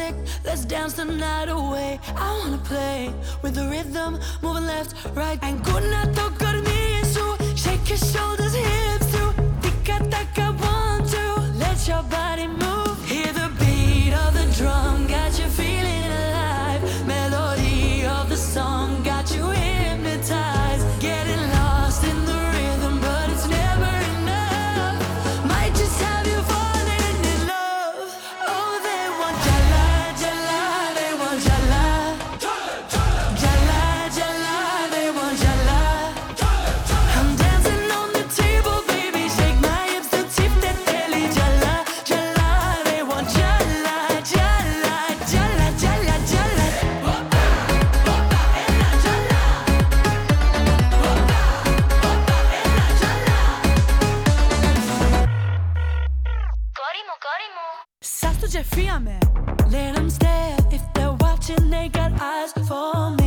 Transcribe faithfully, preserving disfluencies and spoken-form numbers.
music, let's dance the night away. I wanna play with the rhythm, moving left, right. And kunna to karni su, shake your shoulders, hips too. Tika taka one, two, let your body move. Hear the beat of the drum, got you feeling alive. Melody of the song, got you hypnotized. Getting lost in the rhythm, but it's never enough. Might just have you falling in love. Oh, they want jala, jala, they want jala. Jala, jala, they want jala. I'm dancing on the table, baby, shake my hips to tip that belly. Jala, jala, they want jala, jala, jala, jala, jala. Karimo, Karimo. Sastu Jeffia me. Let them stare if they're watching, they got eyes for me.